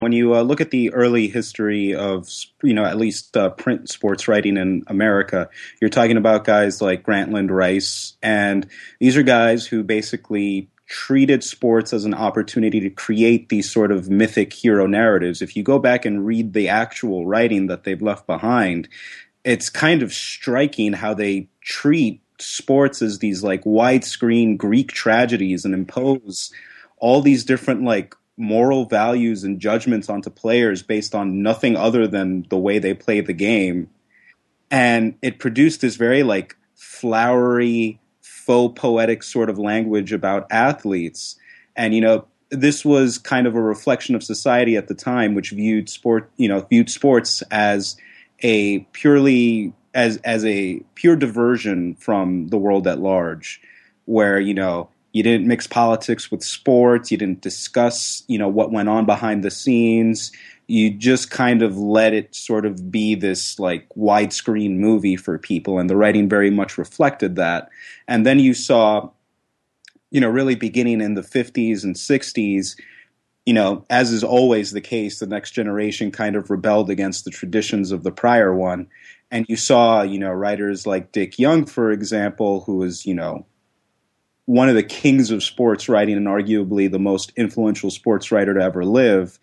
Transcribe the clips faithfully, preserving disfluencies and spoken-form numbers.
When you uh, look at the early history of, you know, at least uh, print sports writing in America, you're talking about guys like Grantland Rice. And these are guys who basically treated sports as an opportunity to create these sort of mythic hero narratives. If you go back and read the actual writing that they've left behind, it's kind of striking how they treat sports as these like widescreen Greek tragedies and impose all these different like moral values and judgments onto players based on nothing other than the way they play the game. And it produced this very like flowery, faux poetic sort of language about athletes. And, you know, this was kind of a reflection of society at the time, which viewed sport, you know, viewed sports as a purely as as a pure diversion from the world at large, where, you know, you didn't mix politics with sports. You didn't discuss, you know, what went on behind the scenes. You just kind of let it sort of be this like widescreen movie for people. And the writing very much reflected that. And then you saw, you know, really beginning in the fifties and sixties, you know, as is always the case, the next generation kind of rebelled against the traditions of the prior one. And you saw, you know, writers like Dick Young, for example, who was, you know, one of the kings of sports writing and arguably the most influential sports writer to ever live.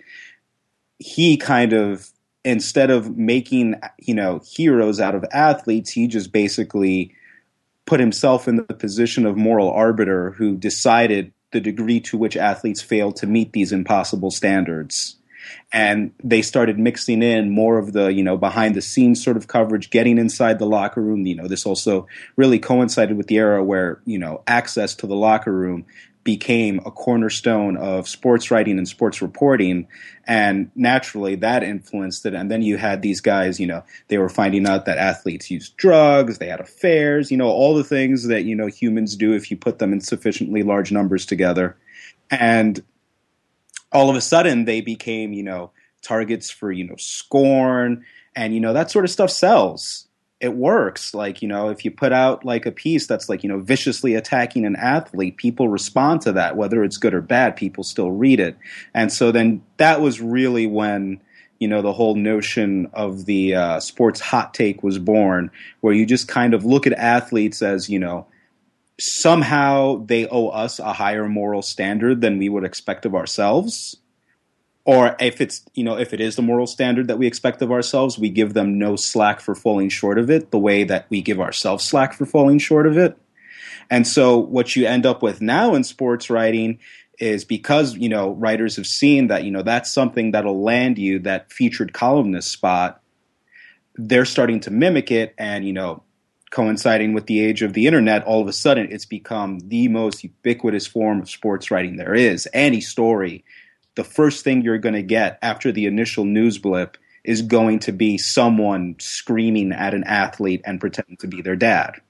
He kind of, instead of making, you know, heroes out of athletes, he just basically put himself in the position of moral arbiter who decided the degree to which athletes failed to meet these impossible standards. And they started mixing in more of the, you know, behind the scenes sort of coverage, getting inside the locker room. You know, this also really coincided with the era where, you know, access to the locker room became a cornerstone of sports writing and sports reporting. And naturally that influenced it. And then you had these guys, you know, they were finding out that athletes used drugs, they had affairs, you know, all the things that, you know, humans do if you put them in sufficiently large numbers together. And all of a sudden they became, you know, targets for, you know, scorn, and, you know, that sort of stuff sells. It works. Like, you know, if you put out like a piece that's like, you know, viciously attacking an athlete, people respond to that, whether it's good or bad, people still read it. And so then that was really when, you know, the whole notion of the uh, sports hot take was born, where you just kind of look at athletes as, you know, somehow they owe us a higher moral standard than we would expect of ourselves. Or if it's, you know, if it is the moral standard that we expect of ourselves, we give them no slack for falling short of it, the way that we give ourselves slack for falling short of it. And so what you end up with now in sports writing is, because, you know, writers have seen that, you know, that's something that'll land you that featured columnist spot, they're starting to mimic it. And, you know, coinciding with the age of the internet, all of a sudden it's become the most ubiquitous form of sports writing there is. Any story, the first thing you're going to get after the initial news blip is going to be someone screaming at an athlete and pretending to be their dad.